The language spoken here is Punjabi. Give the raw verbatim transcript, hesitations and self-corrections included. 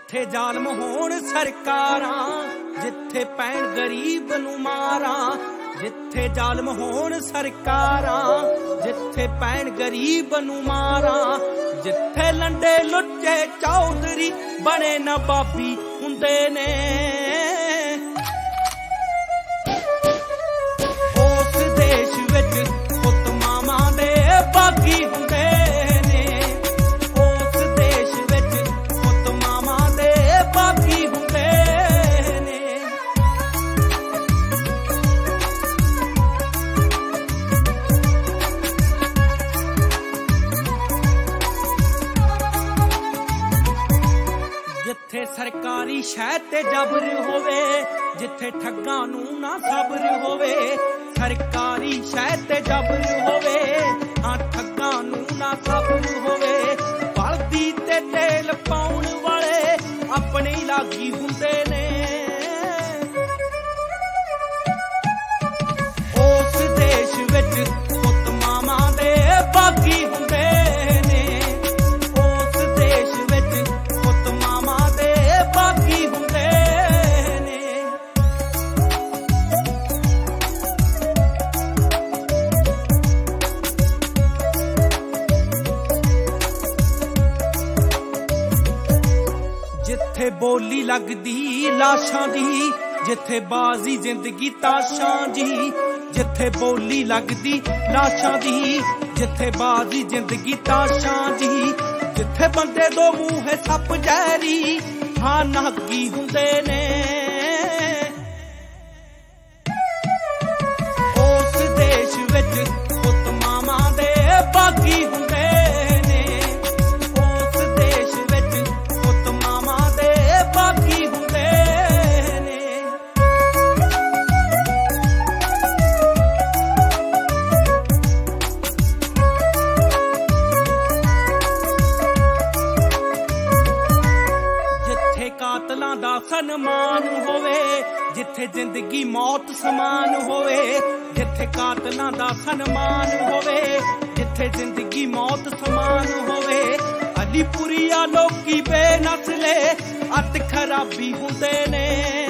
ਜਿੱਥੇ ਜ਼ਾਲਮ ਹੋਣ ਸਰਕਾਰਾਂ, ਜਿੱਥੇ ਪੈਣ ਗਰੀਬ ਨੂੰ ਮਾਰਾਂ। ਜਿੱਥੇ ਜ਼ਾਲਮ ਹੋਣ ਸਰਕਾਰਾਂ, ਜਿੱਥੇ ਪੈਣ ਗਰੀਬ ਨੂੰ ਮਾਰਾਂ। ਜਿੱਥੇ ਲੰਡੇ ਲੁੱਚੇ ਚੌਧਰੀ ਬਣੇ ਨਵਾਬੀ ਹੁੰਦੇ ਨੇ, ਉਸ ਦੇਸ਼ ਵਿੱਚ ਪੁੱਤ ਮਾਵਾਂ ਦੇ ਬਾਗੀ ਹੁੰਦੇ ਨੇ। ਉਸ ਦੇਸ਼ ਵਿੱਚ ਪੁੱਤ ਮਾਵਾਂ ਦੇ ਬਾਗੀ ਹੁੰਦੇ ਨੇ। ਜਿੱਥੇ ਸਰਕਾਰੀ ਸ਼ਹਿ ਤੇ ਜ਼ਬਰ ਹੋਵੇ, ਜਿੱਥੇ ਠੱਗਾਂ ਨੂੰ ਨਾ ਸਬਰ ਹੋਵੇ। ਸਰਕਾਰੀ ਸ਼ਹਿ ਤੇ ਜ਼ਬਰ ਹੋਵੇ, ਹਾਂ ਠੱਗਾਂ ਨੂੰ ਨਾ ਸਬਰ ਹੋਵੇ। ਬਲਦੀ ਤੇ ਤੇਲ ਪਾਉਣ ਵਾਲੇ ਆਪਣੀ ਲਾਗੀ ਹੁੰਦੇ ਨੇ। ਉਸ ਦੇਸ਼ ਵਿੱਚ ਪੁੱਤ ਮਾਵਾਂ ਦੇ ਬਾਗੀ ਹੁੰਦੇ ਨੇ। ਉਸ ਦੇਸ਼ ਵਿੱਚ ਪੁੱਤ ਮਾਵਾਂ ਦੇ ਬਾਗੀ ਹੁੰਦੇ ਨੇ। ਜਿੱਥੇ ਬੋਲੀ ਲੱਗਦੀ ਲਾਸ਼ਾਂ ਦੀ, ਜਿੱਥੇ ਬਾਜ਼ੀ ਜ਼ਿੰਦਗੀ ਤਾਸ਼ਾਂ ਜੀ। ਜਿੱਥੇ ਬੋਲੀ ਲੱਗਦੀ ਲਾਸ਼ਾਂ ਦੀ, ਜਿੱਥੇ ਬਾਜ਼ੀ ਜ਼ਿੰਦਗੀ ਤਾਸ਼ਾਂ ਜੀ। ਜਿੱਥੇ ਬੰਦੇ ਦੋ ਮੂੰਹ ਸੱਪ ਜ਼ਹਿਰੀ, ਹਾਂ ਨਾਗੀ ਹੁੰਦੇ ਨੇ। ਉਸ ਦੇਸ਼ ਵਿੱਚ ਪੁੱਤ ਮਾਵਾਂ ਦੇ ਬਾਗੀ ਹੁੰਦੇ ਨੇ। ਉਸ ਦੇਸ਼ ਵਿੱਚ ਪੁੱਤ ਮਾਵਾਂ ਦੇ ਬਾਗੀ ਹੁੰਦੇ ਨੇ। ਜਿੱਥੇ ਕਾਤਲਾਂ ਦਾ ਸਨਮਾਨ ਹੋਵੇ, ਜਿੱਥੇ ਜ਼ਿੰਦਗੀ ਮੌਤ ਸਮਾਨ ਹੋਵੇ। ਜਿੱਥੇ ਕਾਤਲਾਂ ਦਾ ਸਨਮਾਨ ਹੋਵੇ, ਜਿੱਥੇ ਜ਼ਿੰਦਗੀ ਮੌਤ ਸਮਾਨ ਹੋਵੇ। ਅਲੀਪੁਰੀਆ ਲੋਕੀ ਬੇਨਸਲੇ ਅੱਤ ਖਰਾਬੀ ਹੁੰਦੇ ਨੇ।